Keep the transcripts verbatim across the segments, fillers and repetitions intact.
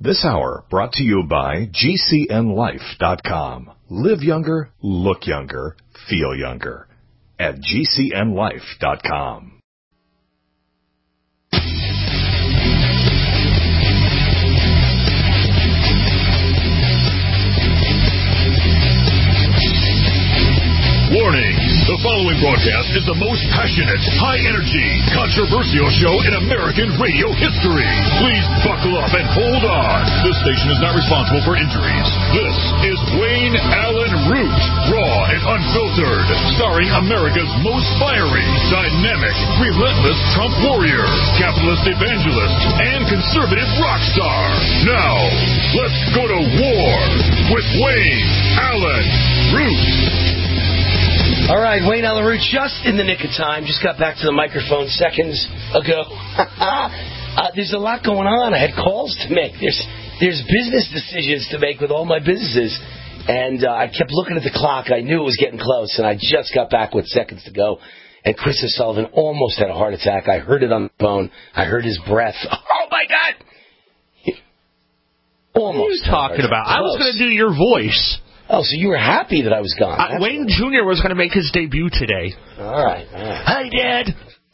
This hour brought to you by G C N life dot com. Live younger, look younger, feel younger at G C N life dot com. Warning! The following broadcast is the most passionate, high-energy, controversial show in American radio history. Please buckle up and hold on. This station is not responsible for injuries. This is Wayne Allyn Root, raw and unfiltered, starring America's most fiery, dynamic, relentless Trump warrior, capitalist evangelist, and conservative rock star. Now, let's go to war with Wayne Allyn Root. All right, Wayne Allyn Root, just in the nick of time. Just got back to the microphone seconds ago. uh, there's a lot going on. I had calls to make. There's there's business decisions to make with all my businesses. And uh, I kept looking at the clock. I knew it was getting close, and I just got back with seconds to go. And Chris O'Sullivan almost had a heart attack. I heard it on the phone. I heard his breath. Oh, my God! Almost. What are you talking about? I was going to do your voice. Oh, so you were happy that I was gone. Uh, Wayne Junior was going to make his debut today. All right. All right. Hi, Dad.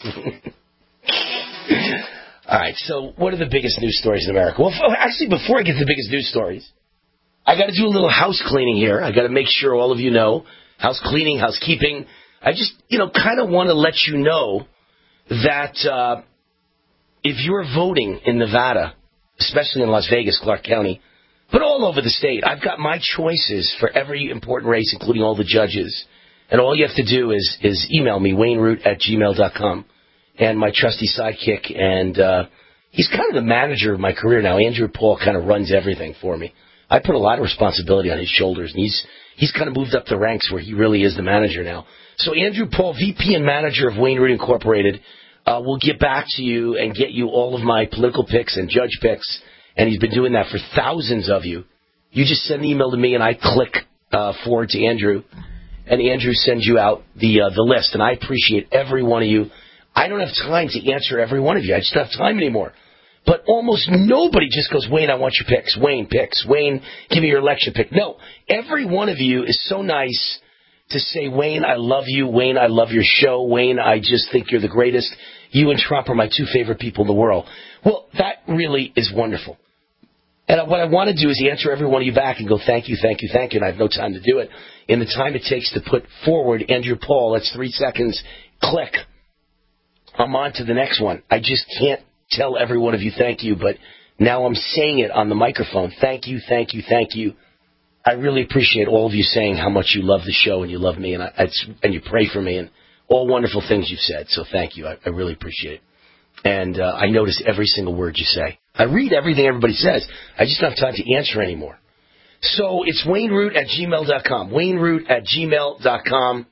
All right, so what are the biggest news stories in America? Well, actually, before I get to the biggest news stories, I got to do a little house cleaning here. I got to make sure all of you know. House cleaning, housekeeping. I just, you know, kind of want to let you know that uh, if you're voting in Nevada, especially in Las Vegas, Clark County, but all over the state, I've got my choices for every important race, including all the judges. And all you have to do is, is email me, wayne root at gmail dot com. And my trusty sidekick, and uh, he's kind of the manager of my career now. Andrew Paul kind of runs everything for me. I put a lot of responsibility on his shoulders, and he's he's kind of moved up the ranks where he really is the manager now. So Andrew Paul, V P and manager of Wayne Root Incorporated, uh, will get back to you and get you all of my political picks and judge picks. And he's been doing that for thousands of you. You just send an email to me, and I click uh, forward to Andrew, and Andrew sends you out the uh, the list. And I appreciate every one of you. I don't have time to answer every one of you. I just don't have time anymore. But almost nobody just goes, Wayne, I want your picks. Wayne, picks. Wayne, give me your election pick. No, every one of you is so nice to say, Wayne, I love you. Wayne, I love your show. Wayne, I just think you're the greatest. You and Trump are my two favorite people in the world. Well, that really is wonderful. And what I want to do is answer every one of you back and go, thank you, thank you, thank you, and I have no time to do it. In the time it takes to put forward Andrew Paul, that's three seconds, click. I'm on to the next one. I just can't tell every one of you thank you, but now I'm saying it on the microphone. Thank you, thank you, thank you. I really appreciate all of you saying how much you love the show and you love me and, I, it's, and you pray for me and all wonderful things you've said, so thank you. I, I really appreciate it. And uh, I notice every single word you say. I read everything everybody says. I just don't have time to answer anymore. So it's wayne root at gmail dot com. wayne root at gmail dot com.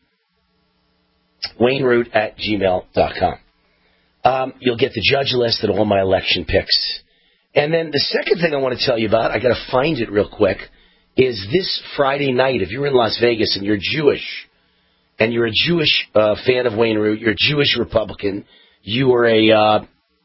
wayne root at gmail dot com. Um, you'll get the judge list and all my election picks. And then the second thing I want to tell you about, I got to find it real quick, is this Friday night, if you're in Las Vegas and you're Jewish, and you're a Jewish uh, fan of Wayne Root, you're a Jewish Republican, you are a uh,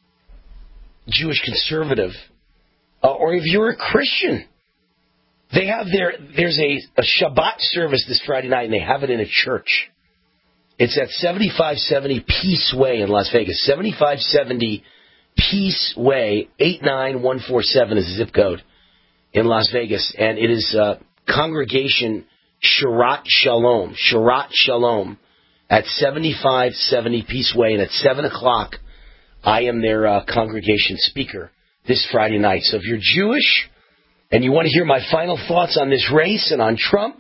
Jewish conservative, uh, or if you're a Christian, they have their there's a, a Shabbat service this Friday night, and they have it in a church. It's at seventy-five seventy Peace Way in Las Vegas. seventy-five seventy Peace Way, eight nine one four seven is the zip code in Las Vegas, and it is uh, Congregation Sharat Shalom, Sharat Shalom, at seventy-five seventy Peace Way, and at seven o'clock, I am their uh, congregation speaker this Friday night. So if you're Jewish and you want to hear my final thoughts on this race and on Trump,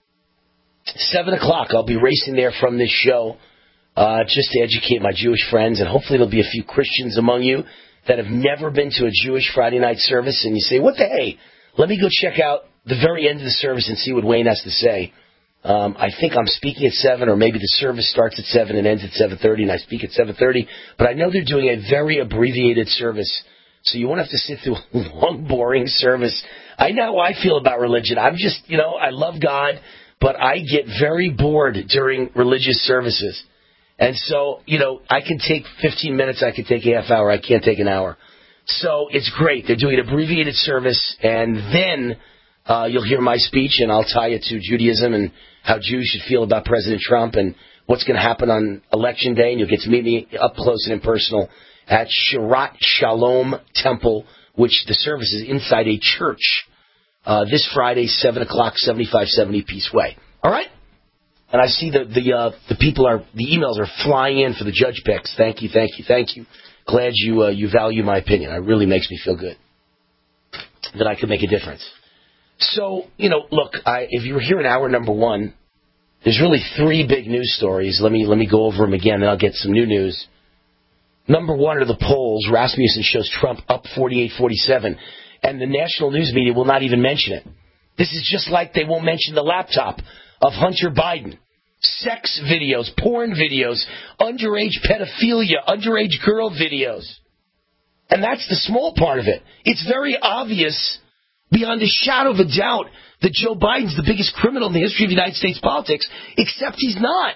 seven o'clock, I'll be racing there from this show uh, just to educate my Jewish friends, and hopefully there'll be a few Christians among you that have never been to a Jewish Friday night service, and you say, what the hey? Let me go check out the very end of the service and see what Wayne has to say. Um, I think I'm speaking at seven, or maybe the service starts at seven and ends at seven thirty, and I speak at seven thirty. But I know they're doing a very abbreviated service, so you won't have to sit through a long, boring service. I know how I feel about religion. I'm just, you know, I love God, but I get very bored during religious services. And so, you know, I can take fifteen minutes, I can take a half hour, I can't take an hour. So it's great. They're doing an abbreviated service, and then uh, you'll hear my speech, and I'll tie it to Judaism and how Jews should feel about President Trump and what's going to happen on Election Day, and you'll get to meet me up close and personal at Shirat Shalom Temple, which the service is inside a church uh, this Friday, seven o'clock, seventy-five seventy Peace Way. All right? And I see the the uh, the people are the emails are flying in for the judge picks. Thank you, thank you, thank you. Glad you uh, you value my opinion. It really makes me feel good that I could make a difference. So, you know, look, I, if you were here in hour number one, there's really three big news stories. Let me let me go over them again, then I'll get some new news. Number one are the polls. Rasmussen shows Trump up forty-eight forty-seven, and the national news media will not even mention it. This is just like they won't mention the laptop of Hunter Biden. Sex videos, porn videos, underage pedophilia, underage girl videos. And that's the small part of it. It's very obvious, beyond a shadow of a doubt, that Joe Biden's the biggest criminal in the history of United States politics, except he's not.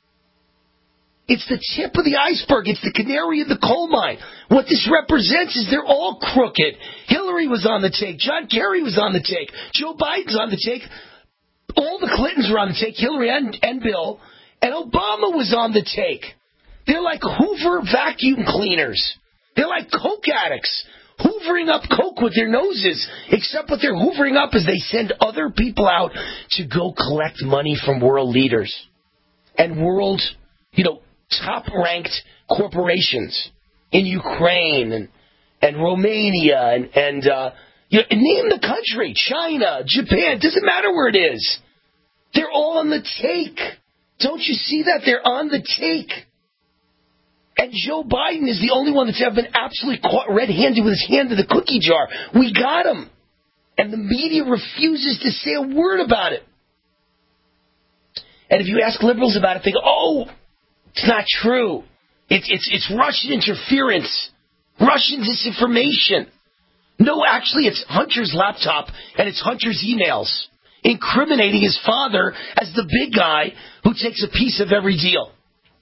It's the tip of the iceberg. It's the canary in the coal mine. What this represents is they're all crooked. Hillary was on the take. John Kerry was on the take. Joe Biden's on the take. All the Clintons were on the take, Hillary and, and Bill, and Obama was on the take. They're like Hoover vacuum cleaners. They're like coke addicts, hoovering up coke with their noses, except what they're hoovering up is they send other people out to go collect money from world leaders and world, you know, top-ranked corporations in Ukraine and, and Romania and, and uh, you know, name the country, China, Japan, doesn't matter where it is. They're all on the take. Don't you see that? They're on the take. And Joe Biden is the only one that's ever been absolutely caught red-handed with his hand in the cookie jar. We got him. And the media refuses to say a word about it. And if you ask liberals about it, they go, oh, it's not true. It's, it's, it's Russian interference, Russian disinformation. No, actually, it's Hunter's laptop and it's Hunter's emails incriminating his father as the big guy who takes a piece of every deal.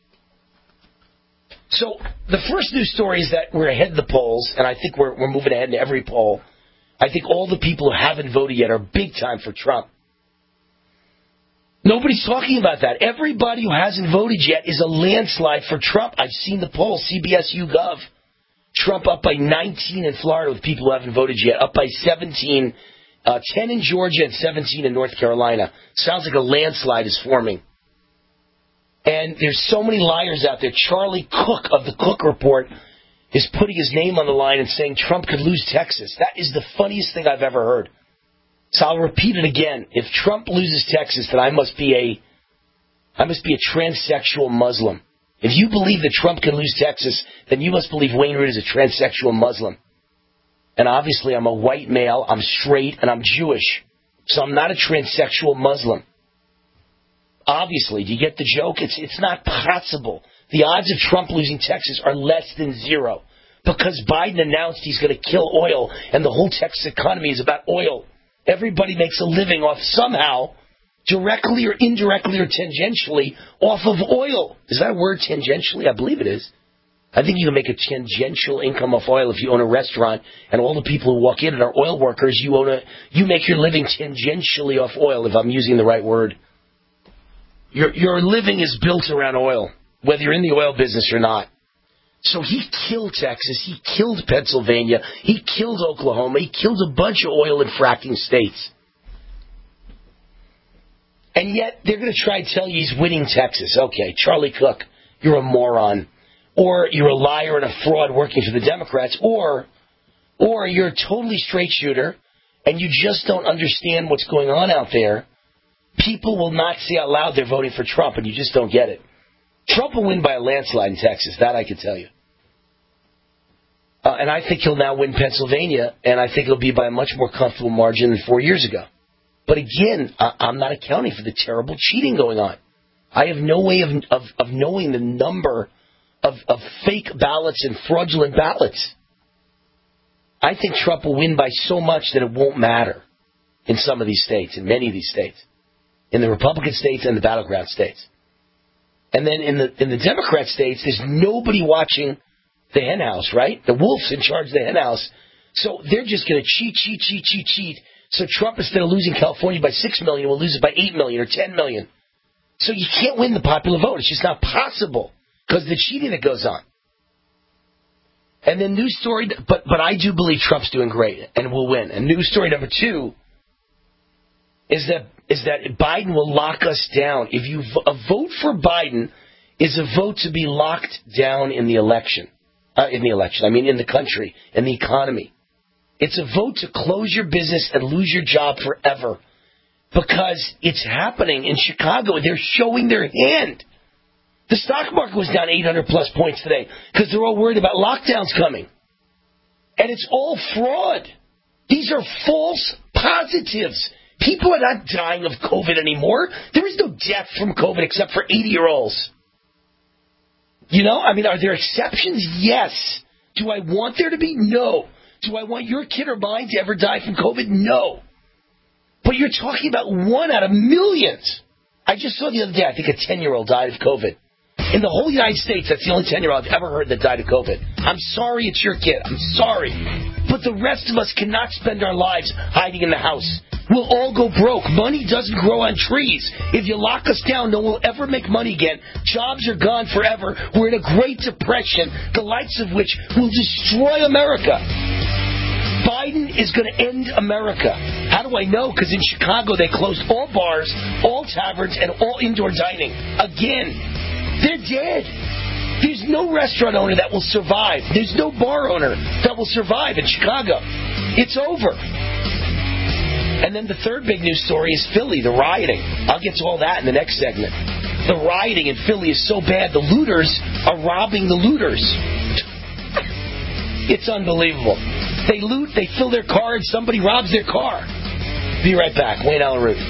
So the first news story is that we're ahead of the polls, and I think we're, we're moving ahead in every poll. I think all the people who haven't voted yet are big time for Trump. Nobody's talking about that. Everybody who hasn't voted yet is a landslide for Trump. I've seen the poll, C B S YouGov. Trump up by nineteen in Florida with people who haven't voted yet, up by seventeen, uh, ten in Georgia and seventeen in North Carolina. Sounds like a landslide is forming. And there's so many liars out there. Charlie Cook of the Cook Report is putting his name on the line and saying Trump could lose Texas. That is the funniest thing I've ever heard. So I'll repeat it again. If Trump loses Texas, then I must be a, I must be a transsexual Muslim. If you believe that Trump can lose Texas, then you must believe Wayne Root is a transsexual Muslim. And obviously I'm a white male, I'm straight, and I'm Jewish. So I'm not a transsexual Muslim. Obviously, do you get the joke? It's it's not possible. The odds of Trump losing Texas are less than zero. Because Biden announced he's going to kill oil, and the whole Texas economy is about oil. Everybody makes a living off somehow, directly or indirectly or tangentially, off of oil. Is that a word, tangentially? I believe it is. I think you can make a tangential income off oil if you own a restaurant, and all the people who walk in are oil workers. You own a, you make your living tangentially off oil, if I'm using the right word. Your your living is built around oil, whether you're in the oil business or not. So he killed Texas, he killed Pennsylvania, he killed Oklahoma, he killed a bunch of oil and fracking states. And yet they're going to try to tell you he's winning Texas. Okay, Charlie Cook, you're a moron. Or you're a liar and a fraud working for the Democrats. Or, or you're a totally straight shooter and you just don't understand what's going on out there. People will not say out loud they're voting for Trump, and you just don't get it. Trump will win by a landslide in Texas, that I can tell you. Uh, and I think he'll now win Pennsylvania, and I think it'll be by a much more comfortable margin than four years ago. But again, I- I'm not accounting for the terrible cheating going on. I have no way of of, of knowing the number of, of fake ballots and fraudulent ballots. I think Trump will win by so much that it won't matter in some of these states, in many of these states, in the Republican states and the battleground states. And then in the in the Democrat states, there's nobody watching the hen house, right? The wolf's in charge of the hen house. So they're just going to cheat, cheat, cheat, cheat, cheat. So Trump, instead of losing California by six million, will lose it by eight million or ten million. So you can't win the popular vote. It's just not possible because of the cheating that goes on. And then news story, but but I do believe Trump's doing great and will win. And news story number two is that is that Biden will lock us down. If you a vote for Biden is a vote to be locked down in the election, uh, in the election. I mean, in the country, in the economy. It's a vote to close your business and lose your job forever, because it's happening in Chicago. They're showing their hand. The stock market was down eight hundred plus points today because they're all worried about lockdowns coming. And it's all fraud. These are false positives. People are not dying of COVID anymore. There is no death from COVID except for eighty-year-olds. You know, I mean, are there exceptions? Yes. Do I want there to be? No. Do I want your kid or mine to ever die from COVID? No. But you're talking about one out of millions. I just saw the other day, I think a ten-year-old died of COVID. In the whole United States, that's the only ten-year-old I've ever heard that died of COVID. I'm sorry it's your kid. I'm sorry. But the rest of us cannot spend our lives hiding in the house. We'll all go broke. Money doesn't grow on trees. If you lock us down, no one will ever make money again. Jobs are gone forever. We're in a Great Depression, the likes of which will destroy America. Biden is going to end America. How do I know? Because in Chicago, they closed all bars, all taverns, and all indoor dining. Again, they're dead. There's no restaurant owner that will survive. There's no bar owner that will survive in Chicago. It's over. And then the third big news story is Philly, the rioting. I'll get to all that in the next segment. The rioting in Philly is so bad, the looters are robbing the looters. It's unbelievable. They loot, they fill their car, and somebody robs their car. Be right back. Wayne Allyn Root.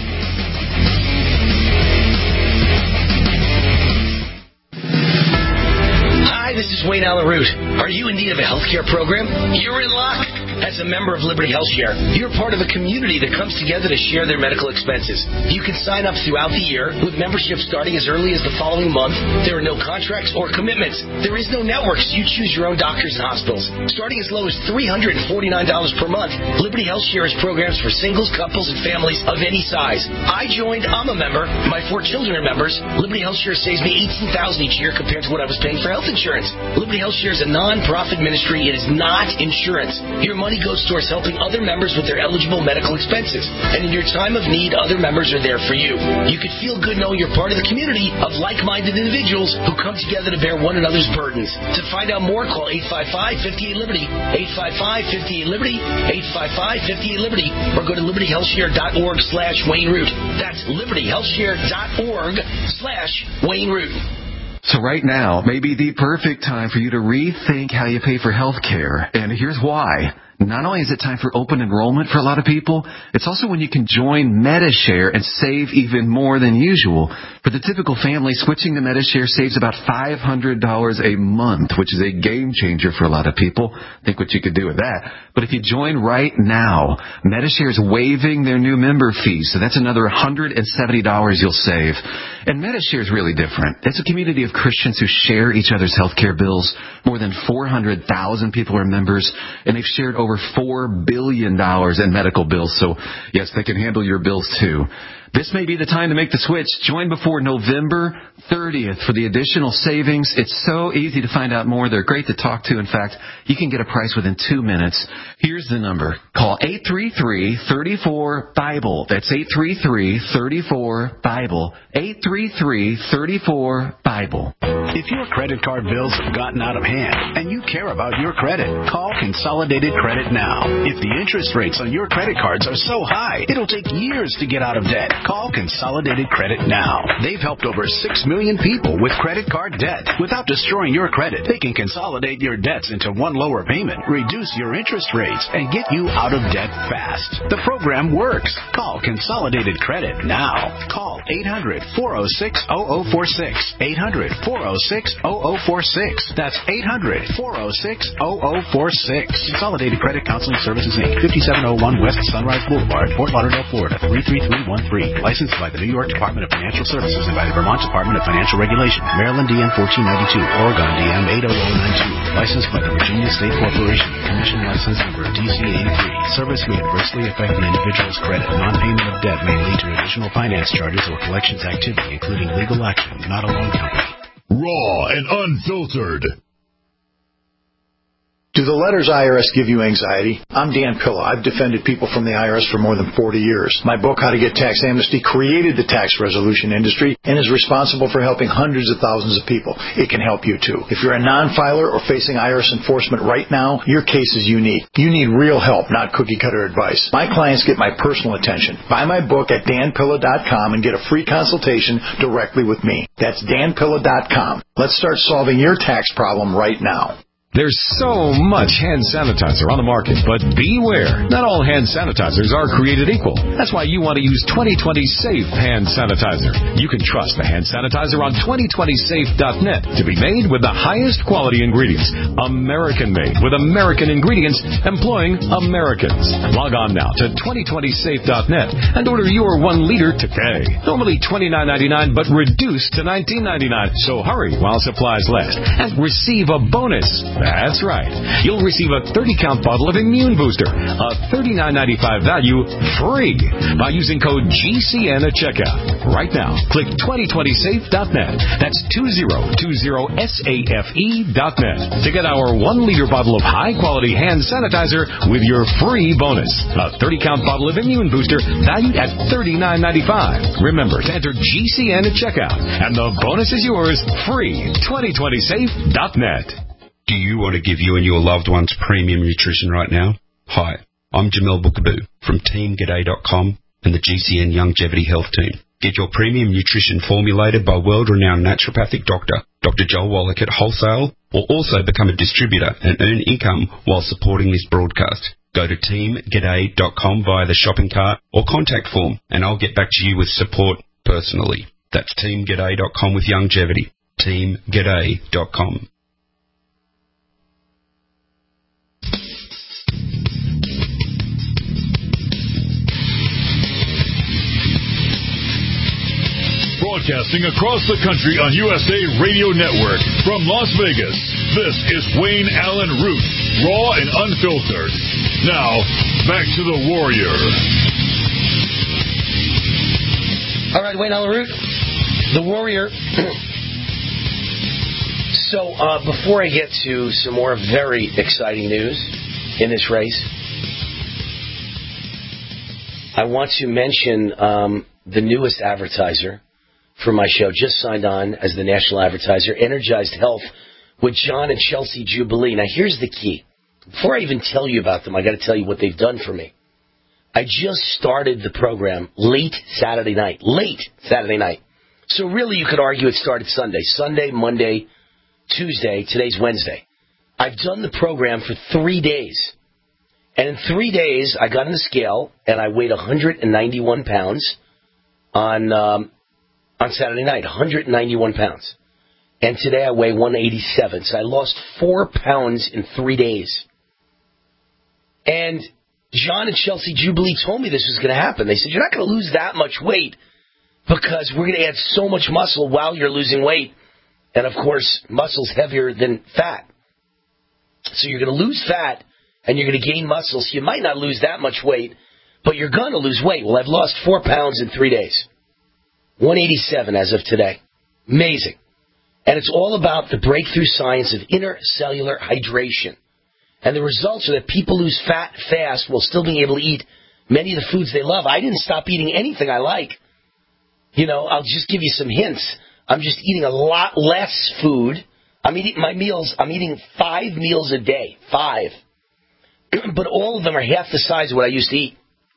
Hi, this is Wayne Allyn Root. Are you in need of a healthcare program? You're in luck. As a member of Liberty HealthShare, you're part of a community that comes together to share their medical expenses. You can sign up throughout the year with membership starting as early as the following month. There are no contracts or commitments. There is no network, so you choose your own doctors and hospitals. Starting as low as three hundred forty-nine dollars per month, Liberty HealthShare has programs for singles, couples, and families of any size. I joined. I'm a member. My four children are members. Liberty HealthShare saves me eighteen thousand dollars each year compared to what I was paying for health insurance. Liberty HealthShare is a non-profit ministry. It is not insurance. Your money goes towards helping other members with their eligible medical expenses. And in your time of need, other members are there for you. You can feel good knowing you're part of the community of like-minded individuals who come together to bear one another's burdens. To find out more, call eight five five, five eight, Liberty, eight five five, five eight, Liberty, eight five five, five eight, Liberty, or go to liberty health share dot org slash Wayne Root. That's liberty health share dot org slash Wayne Root. So right now may be the perfect time for you to rethink how you pay for health care. And here's why. Not only is it time for open enrollment for a lot of people, it's also when you can join Medi-Share and save even more than usual. For the typical family, switching to Medi-Share saves about five hundred dollars a month, which is a game changer for a lot of people. Think what you could do with that. But if you join right now, Medi-Share is waiving their new member fees, so that's another one hundred seventy dollars you'll save. And Medi-Share is really different. It's a community of Christians who share each other's health care bills. More than four hundred thousand people are members, and they've shared over over four billion dollars in medical bills. So, yes, they can handle your bills, too. This may be the time to make the switch. Join before November thirtieth for the additional savings. It's so easy to find out more. They're great to talk to. In fact, you can get a price within two minutes. Here's the number. Call eight three three, three four, BIBLE. That's eight three three, three four, BIBLE. eight three three, three four, BIBLE. If your credit card bills have gotten out of hand and you care about your credit, call Consolidated Credit now. If the interest rates on your credit cards are so high, it'll take years to get out of debt. Call Consolidated Credit now. They've helped over six million people with credit card debt. Without destroying your credit, they can consolidate your debts into one lower payment, reduce your interest rates, and get you out of debt fast. The program works. Call Consolidated Credit now. Call eight hundred, four oh six, oh oh four six. eight hundred, four oh six, zero zero four six. That's eight hundred, four oh six, zero zero four six. Consolidated Credit Counseling Services, Incorporated, fifty-seven oh one West Sunrise Boulevard, Fort Lauderdale, Florida, three three three one three. Licensed by the New York Department of Financial Services and by the Vermont Department of Financial Regulation. Maryland D M fourteen ninety-two, Oregon D M eight oh oh nine two. Licensed by the Virginia State Corporation. Commission license number D C eighty-three. Service may adversely affect an individual's credit. Non-payment of debt may lead to additional finance charges or collections activity, including legal action. Not a loan company. Raw and unfiltered. Do the letters I R S give you anxiety? I'm Dan Pilla. I've defended people from the I R S for more than forty years. My book, How to Get Tax Amnesty, created the tax resolution industry and is responsible for helping hundreds of thousands of people. It can help you, too. If you're a non-filer or facing I R S enforcement right now, your case is unique. You need real help, not cookie-cutter advice. My clients get my personal attention. Buy my book at dan pilla dot com and get a free consultation directly with me. That's dan pilla dot com. Let's start solving your tax problem right now. There's so much hand sanitizer on the market, but beware. Not all hand sanitizers are created equal. That's why you want to use twenty twenty Safe Hand Sanitizer. You can trust the hand sanitizer on twenty twenty safe dot net to be made with the highest quality ingredients. American-made with American ingredients employing Americans. Log on now to twenty twenty safe dot net and order your one liter today. Normally twenty-nine ninety-nine, but reduced to nineteen ninety-nine. So hurry while supplies last and receive a bonus. That's right. You'll receive a thirty count bottle of Immune Booster, a thirty-nine ninety-five value, free by using code G C N at checkout. Right now, click twenty twenty safe dot net. That's twenty twenty safe dot net to get our one liter bottle of high-quality hand sanitizer with your free bonus. A thirty count bottle of Immune Booster valued at thirty-nine ninety-five. Remember to enter G C N at checkout, and the bonus is yours free. twenty twenty safe dot net. Do you want to give you and your loved ones premium nutrition right now? Hi, I'm Jamel Bookaboo from team g'day dot com and the G C N Longevity Health Team. Get your premium nutrition formulated by world-renowned naturopathic doctor, Doctor Joel Wallach at Wholesale, or also become a distributor and earn income while supporting this broadcast. Go to team g'day dot com via the shopping cart or contact form, and I'll get back to you with support personally. That's team g'day dot com with Longevity. team g'day dot com. Broadcasting across the country on U S A Radio Network from Las Vegas, this is Wayne Allen Root, raw and unfiltered. Now, back to the Warrior. All right, Wayne Allen Root, the Warrior. So, uh, before I get to some more very exciting news in this race, I want to mention um, the newest advertiser for my show, just signed on as the national advertiser, Energized Health with John and Chelsea Jubilee. Now, here's the key. Before I even tell you about them, I got to tell you what they've done for me. I just started the program late Saturday night. Late Saturday night. So really, you could argue it started Sunday. Sunday, Monday, Tuesday. Today's Wednesday. I've done the program for three days. And in three days, I got on the scale, and I weighed one hundred ninety-one pounds on... Um, On Saturday night, one hundred ninety-one pounds. And today I weigh one eighty-seven. So I lost four pounds in three days. And John and Chelsea Jubilee told me this was going to happen. They said, you're not going to lose that much weight because we're going to add so much muscle while you're losing weight. And, of course, muscle's heavier than fat. So you're going to lose fat and you're going to gain muscle. So you might not lose that much weight, but you're going to lose weight. Well, I've lost four pounds in three days. one eighty-seven as of today. Amazing. And it's all about the breakthrough science of intercellular hydration. And the results are that people lose fat fast while still being able to eat many of the foods they love. I didn't stop eating anything I like. You know, I'll just give you some hints. I'm just eating a lot less food. I'm eating my meals. I'm eating five meals a day. Five. But all of them are half the size of what I used to eat.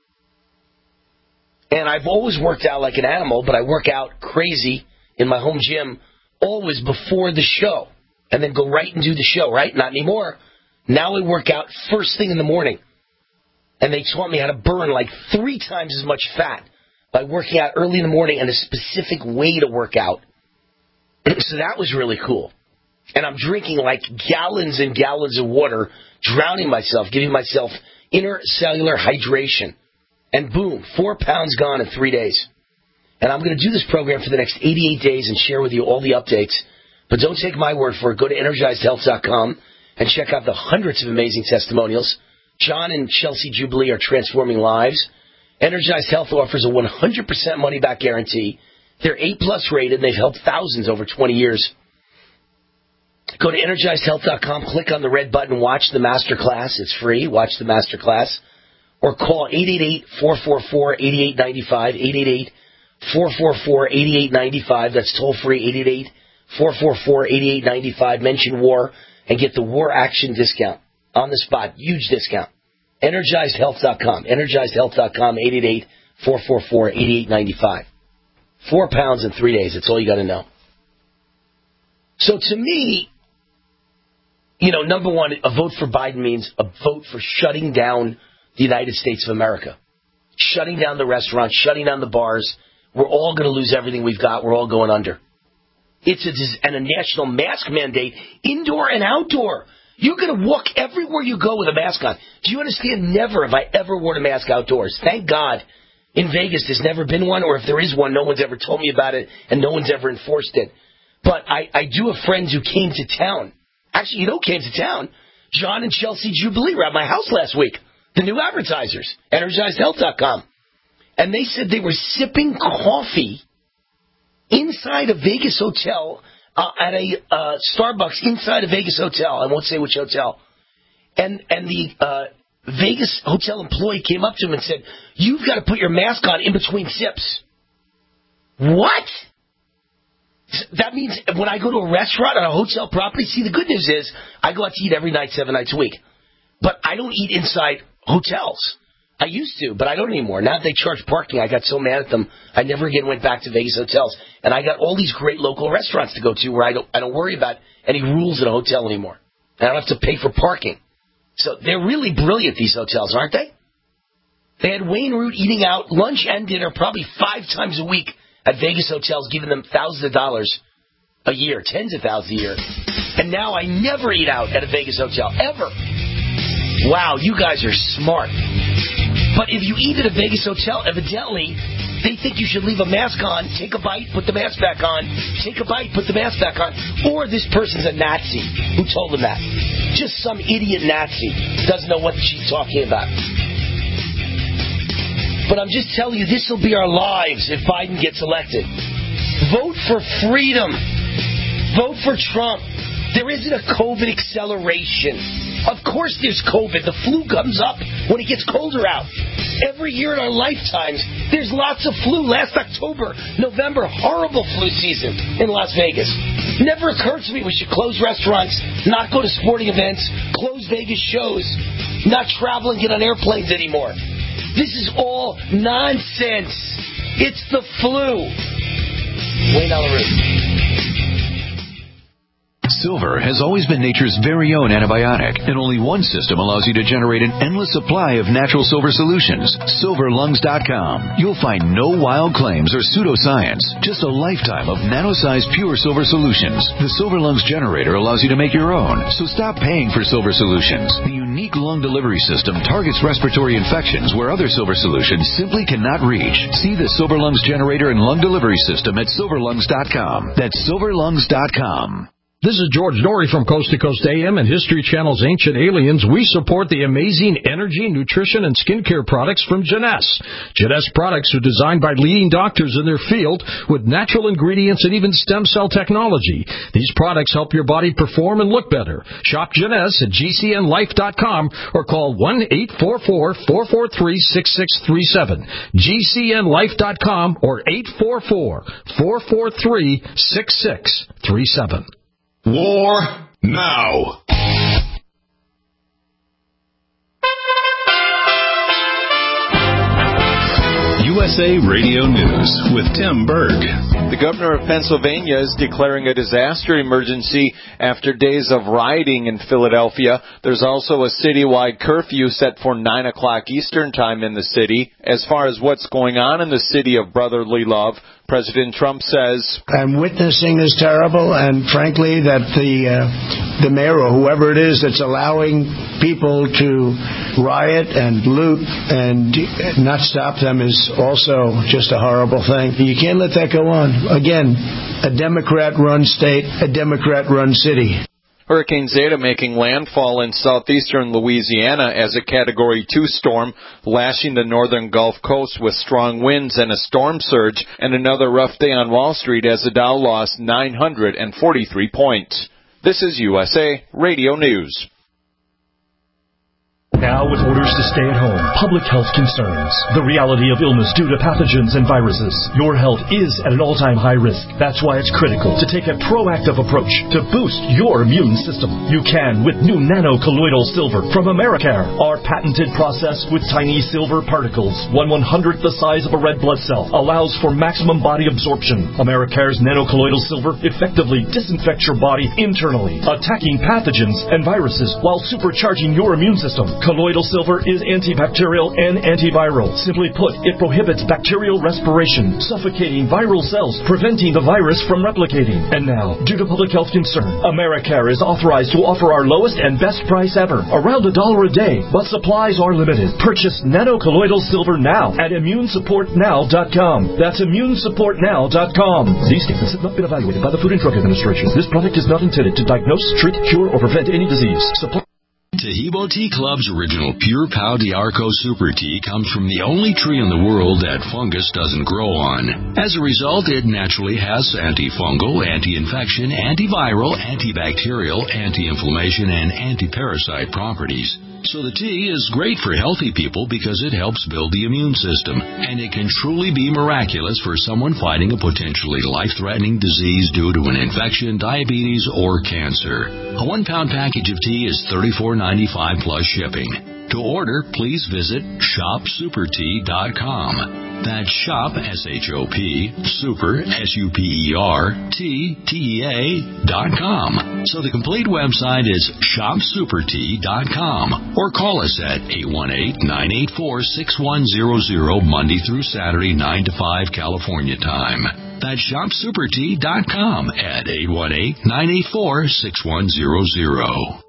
And I've always worked out like an animal, but I work out crazy in my home gym always before the show and then go right and do the show, right? Not anymore. Now I work out first thing in the morning. And they taught me how to burn like three times as much fat by working out early in the morning and a specific way to work out. So that was really cool. And I'm drinking like gallons and gallons of water, drowning myself, giving myself intercellular hydration. And boom, four pounds gone in three days. And I'm going to do this program for the next eighty-eight days and share with you all the updates. But don't take my word for it. Go to energized health dot com and check out the hundreds of amazing testimonials. John and Chelsea Jubilee are transforming lives. Energized Health offers a one hundred percent money-back guarantee. They're A plus rated, and they've helped thousands over twenty years. Go to energized health dot com, click on the red button, watch the masterclass. It's free. Watch the masterclass. Or call eight eight eight, four four four, eight eight nine five, eight eight eight, four four four, eight eight nine five. That's toll-free, eight eight eight, four four four, eight eight nine five. Mention WAR and get the WAR Action discount on the spot. Huge discount. energized health dot com. energized health dot com, eight eight eight, four four four, eight eight nine five. Four pounds in three days. That's all you got to know. So to me, you know, number one, a vote for Biden means a vote for shutting down the United States of America. Shutting down the restaurants, shutting down the bars. We're all going to lose everything we've got. We're all going under. It's a, and a national mask mandate, indoor and outdoor. You're going to walk everywhere you go with a mask on. Do you understand? Never have I ever worn a mask outdoors. Thank God. In Vegas, there's never been one, or if there is one, no one's ever told me about it, and no one's ever enforced it. But I, I do have friends who came to town. Actually, you know who came to town? John and Chelsea Jubilee were at my house last week. The new advertisers, energized health dot com. And they said they were sipping coffee inside a Vegas hotel, uh, at a uh, Starbucks inside a Vegas hotel. I won't say which hotel. And and the uh, Vegas hotel employee came up to him and said, "You've got to put your mask on in between sips." What? That means when I go to a restaurant on a hotel property, see, the good news is I go out to eat every night, seven nights a week. But I don't eat inside hotels. I used to, but I don't anymore. Now that they charge parking, I got so mad at them, I never again went back to Vegas hotels. And I got all these great local restaurants to go to where I don't I don't worry about any rules at a hotel anymore. And I don't have to pay for parking. So they're really brilliant, these hotels, aren't they? They had Wayne Root eating out lunch and dinner probably five times a week at Vegas hotels, giving them thousands of dollars a year, tens of thousands a year. And now I never eat out at a Vegas hotel, ever. Wow, you guys are smart. But if you eat at a Vegas hotel, evidently, they think you should leave a mask on, take a bite, put the mask back on, take a bite, put the mask back on. Or this person's a Nazi. Who told them that? Just some idiot Nazi. Doesn't know what she's talking about. But I'm just telling you, this will be our lives if Biden gets elected. Vote for freedom. Vote for Trump. There isn't a COVID acceleration. Of course there's COVID. The flu comes up when it gets colder out. Every year in our lifetimes, there's lots of flu. Last October, November, horrible flu season in Las Vegas. Never occurred to me we should close restaurants, not go to sporting events, close Vegas shows, not travel and get on airplanes anymore. This is all nonsense. It's the flu. Wayne Allyn Root. Silver has always been nature's very own antibiotic, and only one system allows you to generate an endless supply of natural silver solutions. silver lungs dot com. You'll find no wild claims or pseudoscience, just a lifetime of nano-sized pure silver solutions. The Silver Lungs generator allows you to make your own, so stop paying for silver solutions. The unique lung delivery system targets respiratory infections where other silver solutions simply cannot reach. See the Silver Lungs generator and lung delivery system at silver lungs dot com. That's silver lungs dot com. This is George Norrie from Coast to Coast A M and History Channel's Ancient Aliens. We support the amazing energy, nutrition, and skincare products from Jeunesse. Jeunesse products are designed by leading doctors in their field with natural ingredients and even stem cell technology. These products help your body perform and look better. Shop Jeunesse at G C N life dot com or call one eight four four, four four three, six six three seven. G C N life dot com or eight four four, four four three, six six three seven. War now. U S A Radio News with Tim Berg. The governor of Pennsylvania is declaring a disaster emergency after days of rioting in Philadelphia. There's also a citywide curfew set for nine o'clock Eastern time in the city. As far as what's going on in the city of brotherly love, President Trump says, I'm witnessing is terrible, and frankly that the uh, the mayor or whoever it is that's allowing people to riot and loot and not stop them is also just a horrible thing. You can't let that go on. Again, a Democrat-run state, a Democrat-run city. Hurricane Zeta making landfall in southeastern Louisiana as a Category two storm, lashing the northern Gulf Coast with strong winds and a storm surge, and another rough day on Wall Street as the Dow lost nine hundred forty-three points. This is U S A Radio News. Now with orders to stay at home, public health concerns, the reality of illness due to pathogens and viruses, your health is at an all-time high risk. That's why it's critical to take a proactive approach to boost your immune system. You can with new nano-colloidal silver from Americare. Our patented process with tiny silver particles, one one-hundredth the size of a red blood cell, allows for maximum body absorption. Americare's nano-colloidal silver effectively disinfects your body internally, attacking pathogens and viruses while supercharging your immune system. Colloidal silver is antibacterial and antiviral. Simply put, it prohibits bacterial respiration, suffocating viral cells, preventing the virus from replicating. And now, due to public health concern, Americare is authorized to offer our lowest and best price ever, around a dollar a day, but supplies are limited. Purchase nano-colloidal silver now at immune support now dot com. That's immune support now dot com. These statements have not been evaluated by the Food and Drug Administration. This product is not intended to diagnose, treat, cure, or prevent any disease. Supply Taheebo Tea Club's original Pure Pau D'Arco Super Tea comes from the only tree in the world that fungus doesn't grow on. As a result, it naturally has antifungal, anti-infection, antiviral, antibacterial, anti-inflammation, and anti-parasite properties. So the tea is great for healthy people because it helps build the immune system, and it can truly be miraculous for someone fighting a potentially life-threatening disease due to an infection, diabetes, or cancer. A one-pound package of tea is thirty-four ninety-five plus shipping. To order, please visit shop super tea dot com. That's shop, S H O P, super, S U P E R, T, T E A, dot com. So the complete website is shop super tea dot com. Or call us at eight one eight, nine eight four, six one zero zero, Monday through Saturday, nine to five California time. That's shop super tea dot com at eight one eight, nine eight four, six one zero zero.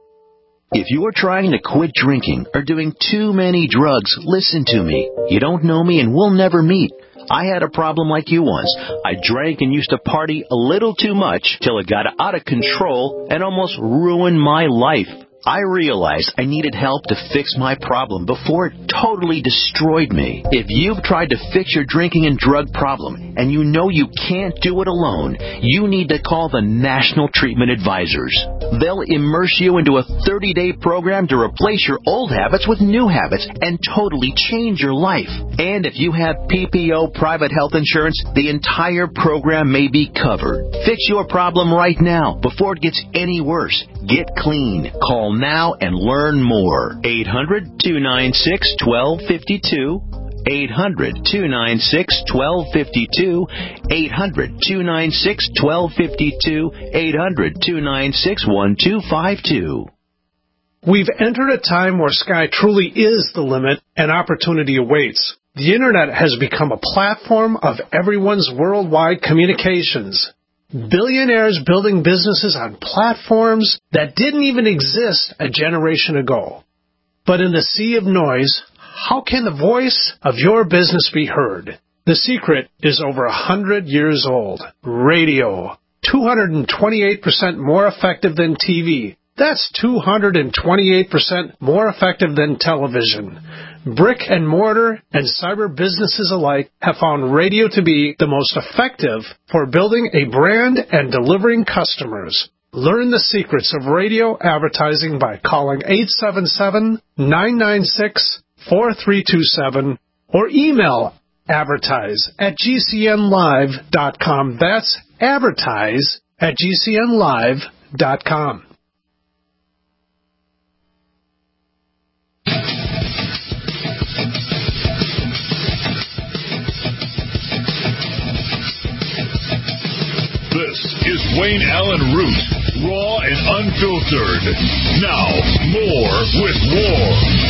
If you are trying to quit drinking or doing too many drugs, listen to me. You don't know me and we'll never meet. I had a problem like you once. I drank and used to party a little too much till it got out of control and almost ruined my life. I realized I needed help to fix my problem before it totally destroyed me. If you've tried to fix your drinking and drug problem and you know you can't do it alone, you need to call the National Treatment Advisors. They'll immerse you into a thirty-day program to replace your old habits with new habits and totally change your life. And if you have P P O private health insurance, the entire program may be covered. Fix your problem right now before it gets any worse. Get clean. Call now and learn more. eight hundred, two nine six, one two five two. eight hundred, two nine six, one two five two. eight hundred, two nine six, one two five two. eight hundred, two nine six, one two five two. We've entered a time where sky truly is the limit and opportunity awaits. The Internet has become a platform of everyone's worldwide communications. Billionaires building businesses on platforms that didn't even exist a generation ago. But in the sea of noise, how can the voice of your business be heard? The secret is over a hundred years old. Radio. two hundred twenty-eight percent more effective than T V. That's two hundred twenty-eight percent more effective than television. Brick and mortar and cyber businesses alike have found radio to be the most effective for building a brand and delivering customers. Learn the secrets of radio advertising by calling eight seven seven, nine nine six, four three two seven or email advertise at G C N live dot com. That's advertise at G C N live dot com. Wayne Allen Root, raw and unfiltered. Now, more with War.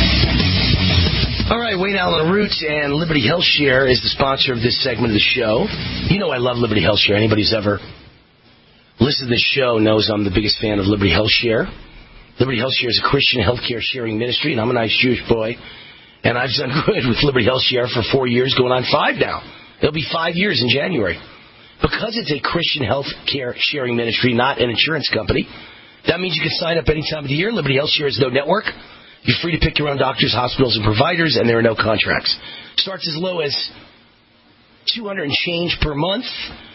All right, Wayne Allen Root and Liberty Health Share is the sponsor of this segment of the show. You know I love Liberty Health Share. Anybody who's ever listened to this show knows I'm the biggest fan of Liberty Health Share. Liberty Health Share is a Christian healthcare sharing ministry, and I'm a nice Jewish boy. And I've done good with Liberty Health Share for four years, going on five now. It'll be five years in January. Because it's a Christian health care sharing ministry, not an insurance company, that means you can sign up any time of the year. Liberty Health Share is no network. You're free to pick your own doctors, hospitals, and providers, and there are no contracts. Starts as low as two hundred and change per month.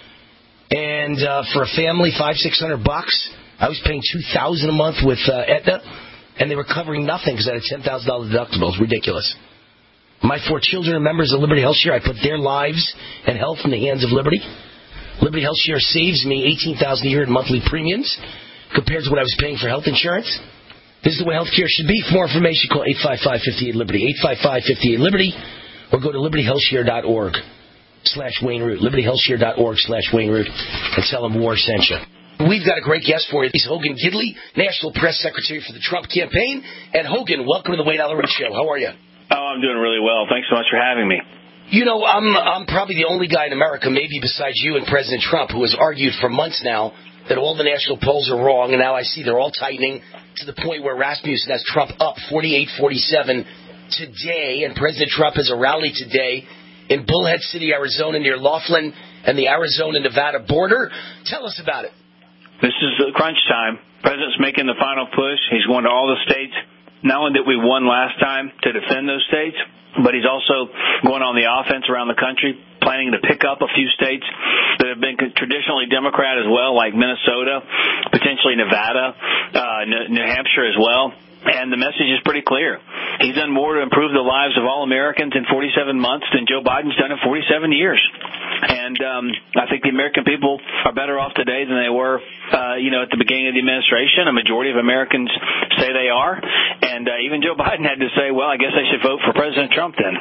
And uh, for a family, five, six hundred bucks. I was paying two thousand a month with uh, Aetna, and they were covering nothing because I had a ten thousand dollars deductible. It's ridiculous. My four children are members of Liberty Health Share. I put their lives and health in the hands of Liberty. Liberty Health Share saves me eighteen thousand dollars a year in monthly premiums compared to what I was paying for health insurance. This is the way health care should be. For more information, call eight five five, five eight Liberty, eight five five, five eight Liberty, or go to liberty health share dot org slash Wayne Root, liberty health share dot org slash Wayne Root, and tell them War sent you. We've got a great guest for you. He's Hogan Gidley, National Press Secretary for the Trump campaign. And Hogan, welcome to the Wayne Allen Root Show. How are you? Oh, I'm doing really well. Thanks so much for having me. You know, I'm I'm probably the only guy in America, maybe besides you and President Trump, who has argued for months now that all the national polls are wrong, and now I see they're all tightening to the point where Rasmussen has Trump up forty-eight forty-seven today, and President Trump has a rally today in Bullhead City, Arizona, near Laughlin and the Arizona-Nevada border. Tell us about it. This is crunch time. President's making the final push. He's going to all the states. Not only did we won last time to defend those states, but he's also going on the offense around the country, planning to pick up a few states that have been traditionally Democrat as well, like Minnesota, potentially Nevada, uh, New Hampshire as well. And the message is pretty clear. He's done more to improve the lives of all Americans in forty-seven months than Joe Biden's done in forty-seven years. And um, I think the American people are better off today than they were, uh, you know, at the beginning of the administration. A majority of Americans say they are. And uh, even Joe Biden had to say, well, I guess I should vote for President Trump then.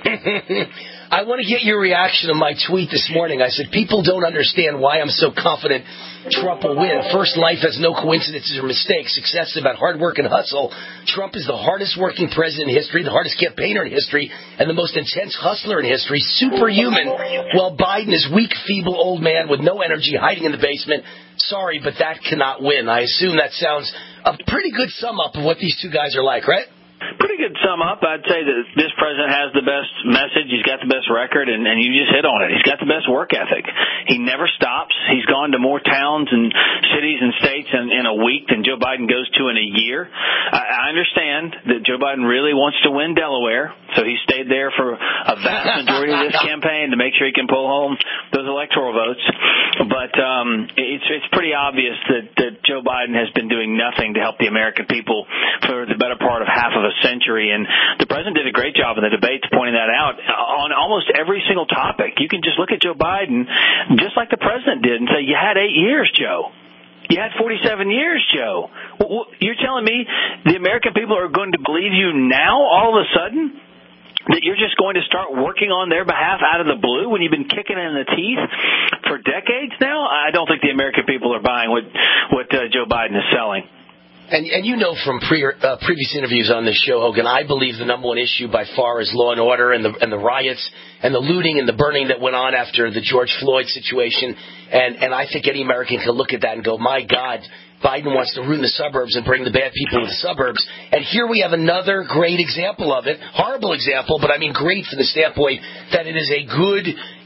I want to get your reaction to my tweet this morning. I said, people don't understand why I'm so confident Trump will win. First, life has no coincidences or mistakes. Success is about hard work and hustle. Trump is the hardest working president in history, the hardest campaigner in history, and the most intense hustler in history, superhuman, while Biden is weak, feeble, old man with no energy, hiding in the basement. Sorry, but that cannot win. I assume that sounds a pretty good sum up of what these two guys are like, right? Pretty good sum up. I'd say that this president has the best message. He's got the best record, and, and you just hit on it. He's got the best work ethic. He never stops. He's gone to more towns and cities and states in, in a week than Joe Biden goes to in a year. I, I understand that Joe Biden really wants to win Delaware, so he stayed there for a vast majority of this campaign to make sure he can pull home those electoral votes. But um, it's, it's pretty obvious that, that Joe Biden has been doing nothing to help the American people for the better part of half of a century, and the president did a great job in the debates pointing that out on almost every single topic. You can just look at Joe Biden just like the president did and say, you had eight years, Joe. You had forty-seven years, Joe. You're telling me the American people are going to believe you now all of a sudden? That you're just going to start working on their behalf out of the blue when you've been kicking it in the teeth for decades now? I don't think the American people are buying what, what uh, Joe Biden is selling. And, and you know from pre, uh, previous interviews on this show, Hogan, I believe the number one issue by far is law and order and the, and the riots and the looting and the burning that went on after the George Floyd situation. And, and I think any American can look at that and go, my God, Biden wants to ruin the suburbs and bring the bad people to the suburbs. And here we have another great example of it. Horrible example, but I mean great from the standpoint that it is a good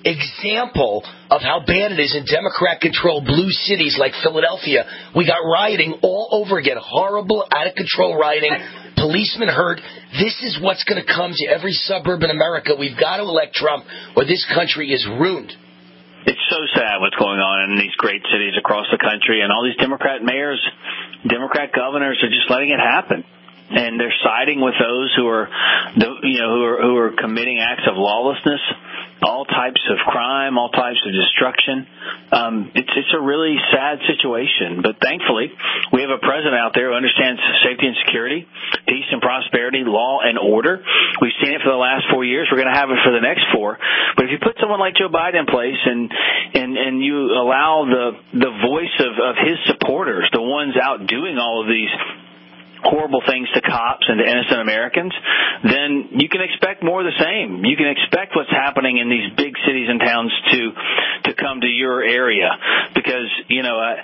example of how bad it is in Democrat-controlled blue cities like Philadelphia. We got rioting all over again. Horrible, out-of-control rioting. Policemen hurt. This is what's going to come to every suburb in America. We've got to elect Trump or this country is ruined. It's so sad what's going on in these great cities across the country, and all these Democrat mayors, Democrat governors are just letting it happen. And they're siding with those who are, you know, who are who are committing acts of lawlessness. all types of crime, all types of destruction. Um, it's it's a really sad situation. But thankfully, we have a president out there who understands safety and security, peace and prosperity, law and order. We've seen it for the last four years. We're going to have it for the next four. But if you put someone like Joe Biden in place and and, and you allow the, the voice of, of his supporters, the ones out doing all of these horrible things to cops and to innocent Americans, then you can expect more of the same. You can expect what's happening in these big cities and towns to to come to your area because, you know, uh,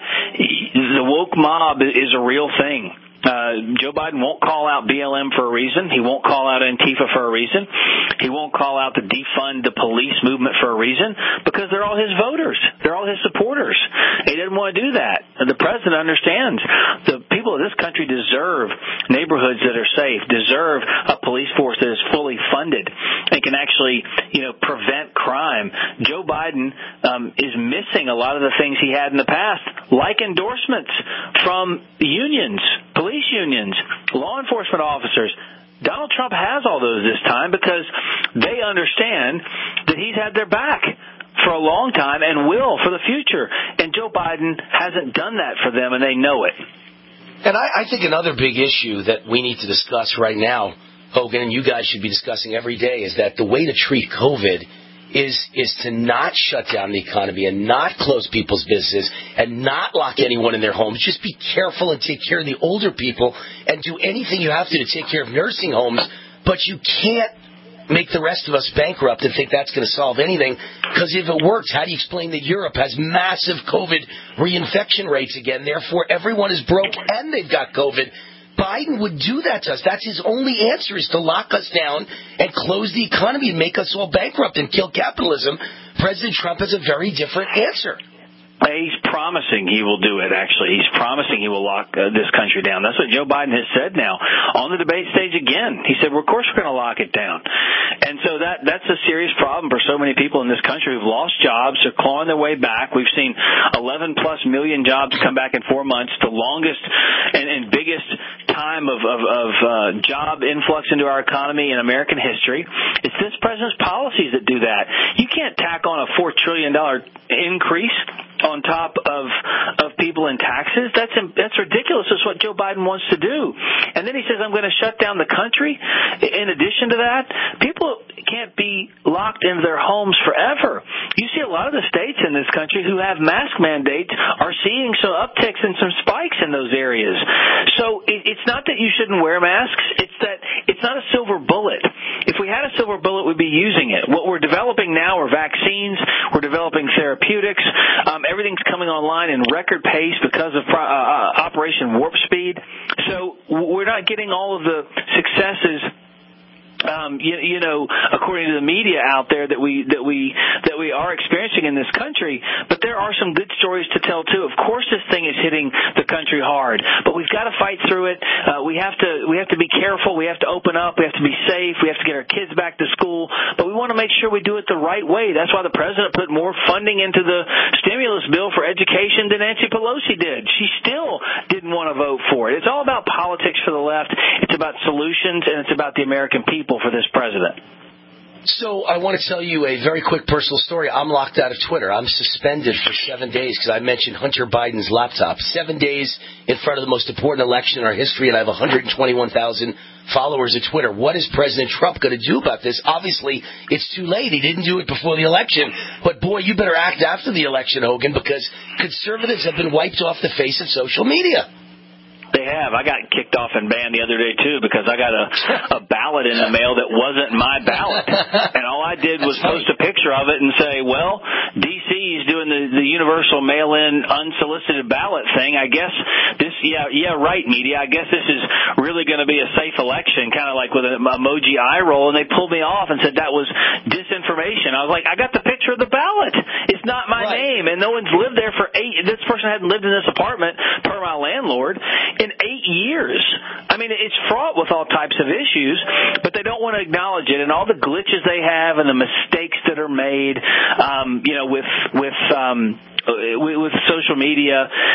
the woke mob is a real thing. Uh, Joe Biden won't call out B L M for a reason. He won't call out Antifa for a reason. He won't call out the defund the police movement for a reason because they're all his voters. They're all his supporters. He doesn't want to do that. The president understands the people of this country deserve neighborhoods that are safe, deserve a police force that is fully funded and can actually, you know, prevent crime. Joe Biden um, is missing a lot of the things he had in the past, like endorsements from unions, police unions, law enforcement officers. Donald Trump has all those this time because they understand that he's had their back for a long time and will for the future. And Joe Biden hasn't done that for them, and they know it. And I, I think another big issue that we need to discuss right now, Hogan, and you guys should be discussing every day, is that the way to treat COVID is is to not shut down the economy and not close people's businesses and not lock anyone in their homes. Just be careful and take care of the older people and do anything you have to to take care of nursing homes. But you can't make the rest of us bankrupt and think that's going to solve anything, because if it works, how do you explain that Europe has massive COVID reinfection rates again? Therefore, everyone is broke and they've got COVID. Biden would do that to us. That's his only answer, is to lock us down and close the economy and make us all bankrupt and kill capitalism. President Trump has a very different answer. He's promising he will do it, actually. He's promising he will lock uh, this country down. That's what Joe Biden has said now on the debate stage again. He said, well, of course we're going to lock it down. And so that that's a serious problem for so many people in this country who've lost jobs. They're clawing their way back. We've seen eleven plus million jobs come back in four months, the longest and, and biggest time of, of, of uh, job influx into our economy in American history. It's this president's policies that do that. You can't tack on a four trillion dollars increase on top of of people in taxes. That's that's ridiculous. That's what Joe Biden wants to do. And then he says, I'm going to shut down the country. In addition to that, people can't be locked into their homes forever. You see a lot of the states in this country who have mask mandates are seeing some upticks and some spikes in those areas. So it, it's not that you shouldn't wear masks. It's that it's not a silver bullet. If we had a silver bullet, we'd be using it. What we're developing now are vaccines. We're developing therapeutics. Um, everything's coming online in record pace because of uh, uh, Operation Warp Speed. So we're not getting all of the successes, Um, you, you know, according to the media out there that we that we that we are experiencing in this country, but there are some good stories to tell too. Of course, this thing is hitting the country hard, but we've got to fight through it. Uh, we have to we have to be careful. We have to open up. We have to be safe. We have to get our kids back to school, but we want to make sure we do it the right way. That's why the president put more funding into the stimulus bill for education than Nancy Pelosi did. She still didn't want to vote for it. It's all about politics for the left. It's about solutions, and it's about the American people for this president. So I want to tell you a very quick personal story. I'm locked out of Twitter. I'm suspended for seven days because I mentioned Hunter Biden's laptop. Seven days in front of the most important election in our history, and I have one hundred twenty-one thousand followers at Twitter. What is President Trump going to do about this? Obviously, it's too late. He didn't do it before the election. But, boy, you better act after the election, Hogan, because conservatives have been wiped off the face of social media. They have. I got kicked off and banned the other day, too, because I got a, a ballot in the mail that wasn't my ballot. And all I did was post a picture of it and say, well, D C is doing the, the universal mail-in unsolicited ballot thing. I guess this, yeah, yeah, right, media. I guess this is really going to be a safe election, kind of like with an emoji eye roll. And they pulled me off and said that was disinformation. I was like, I got the picture of the ballot. It's not my right. name. And no one's lived there for eight. This person hadn't lived in this apartment per my landlord in eight years. I mean, it's fraught with all types of issues, but they don't want to acknowledge it, and all the glitches they have and the mistakes that are made, um, you know, with with um, with, with social media.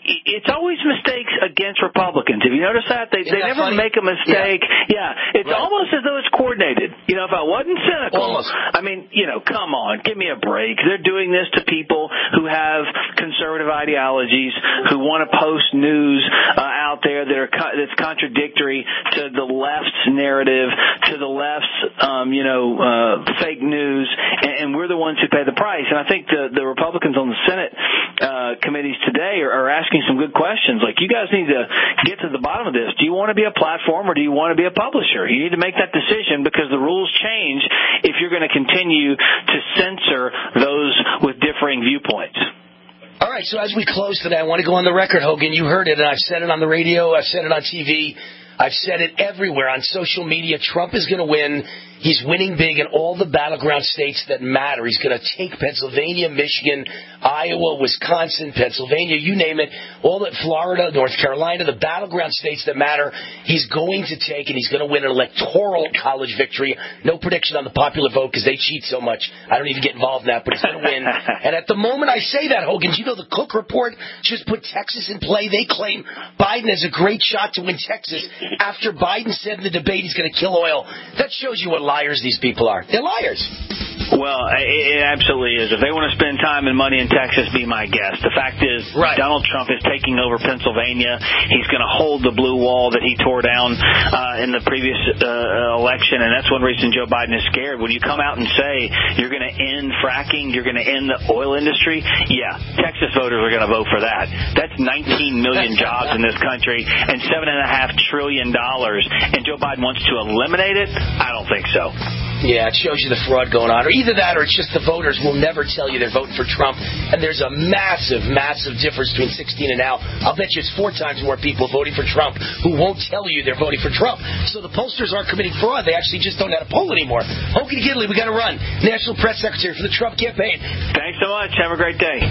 it's always mistakes against Republicans. Have you noticed that? They, they never funny? make a mistake. Yeah, yeah. It's right. almost as though it's coordinated. You know, if I wasn't cynical, Almost. I mean, you know, come on, give me a break. They're doing this to people who have conservative ideologies, who want to post news uh, out there that are co- that's contradictory to the left's narrative, to the left's, um, you know, uh, fake news, and, and we're the ones who pay the price. And I think the, the Republicans on the Senate uh, committees today are, are asking some good questions. Like, you guys need to get to the bottom of this. Do you want to be a platform or do you want to be a publisher? You need to make that decision because the rules change if you're going to continue to censor those with differing viewpoints. All right, so as we close today, I want to go on the record, Hogan. You heard it, and I've said it on the radio. I've said it on T V. I've said it everywhere on social media. Trump is going to win. He's winning big in all the battleground states that matter. He's going to take Pennsylvania, Michigan, Iowa, Wisconsin, Pennsylvania, you name it, all that Florida, North Carolina, the battleground states that matter. He's going to take, and he's going to win an electoral college victory. No prediction on the popular vote because they cheat so much. I don't even get involved in that, but he's going to win. And at the moment I say that, Hogan, you know the Cook Report just put Texas in play. They claim Biden has a great shot to win Texas after Biden said in the debate he's going to kill oil. That shows you what liars these people are. They're liars. Well, it absolutely is. If they want to spend time and money in Texas, be my guest. The fact is, right. Donald Trump is taking over Pennsylvania. He's going to hold the blue wall that he tore down uh, in the previous uh, election, and that's one reason Joe Biden is scared. When you come out and say you're going to end fracking, you're going to end the oil industry, yeah, Texas voters are going to vote for that. That's nineteen million jobs in this country and seven point five trillion dollars, and Joe Biden wants to eliminate it? I don't think so. Yeah, it shows you the fraud going on. Or either that or it's just the voters will never tell you they're voting for Trump. And there's a massive, massive difference between sixteen and now. I'll bet you it's four times more people voting for Trump who won't tell you they're voting for Trump. So the pollsters aren't committing fraud. They actually just don't know how to poll anymore. Hogan Gidley, we got to run. National Press Secretary for the Trump campaign. Thanks so much. Have a great day.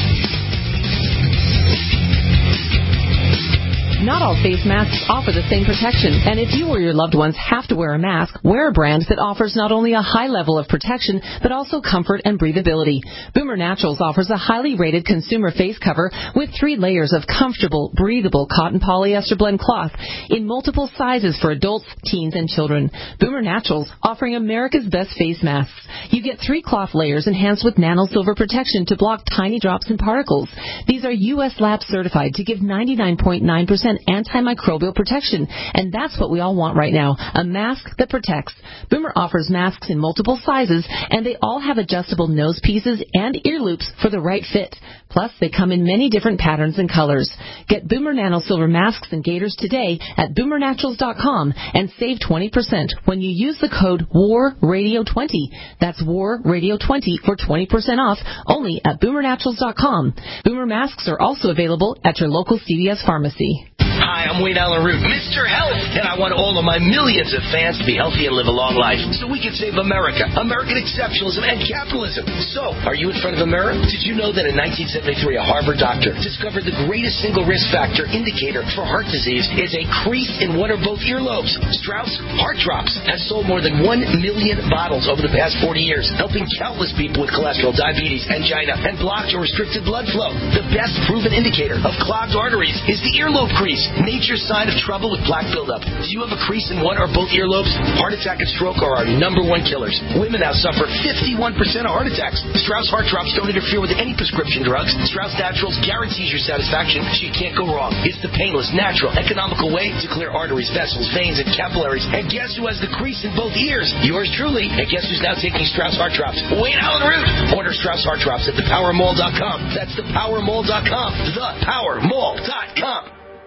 Not all face masks offer the same protection, and if you or your loved ones have to wear a mask, wear a brand that offers not only a high level of protection, but also comfort and breathability. Boomer Naturals offers a highly rated consumer face cover with three layers of comfortable, breathable cotton polyester blend cloth in multiple sizes for adults, teens, and children. Boomer Naturals, offering America's best face masks. You get three cloth layers enhanced with nano silver protection to block tiny drops and particles. These are U S lab certified to give ninety-nine point nine percent antimicrobial protection, and that's what we all want right now, a mask that protects. Boomer offers masks in multiple sizes, and they all have adjustable nose pieces and ear loops for the right fit. Plus, they come in many different patterns and colors. Get Boomer Nano Silver masks and gaiters today at boomer naturals dot com and save twenty percent when you use the code war radio twenty. That's war radio twenty for twenty percent off only at boomer naturals dot com. Boomer masks are also available at your local C V S pharmacy. Hi, I'm Wayne Allen Root, Mister Health, and I want all of my millions of fans to be healthy and live a long life so we can save America, American exceptionalism, and capitalism. So, are you in front of a mirror? Did you know that in nineteen seventy-three, a Harvard doctor discovered the greatest single risk factor indicator for heart disease is a crease in one or both earlobes? Strauss Heart Drops has sold more than one million bottles over the past forty years, helping countless people with cholesterol, diabetes, angina, and blocked or restricted blood flow. The best proven indicator of clogged arteries is the earlobe crease, nature's sign of trouble with plaque buildup. Do you have a crease in one or both earlobes? Heart attack and stroke are our number one killers. Women now suffer fifty-one percent of heart attacks. Strauss Heart Drops don't interfere with any prescription drugs. Strauss Naturals guarantees your satisfaction, so you can't go wrong. It's the painless, natural, economical way to clear arteries, vessels, veins, and capillaries. And guess who has the crease in both ears? Yours truly. And guess who's now taking Strauss Heart Drops? Wayne Allen Root. Order Strauss Heart Drops at the power mall dot com. That's the power mall dot com. the power mall dot com.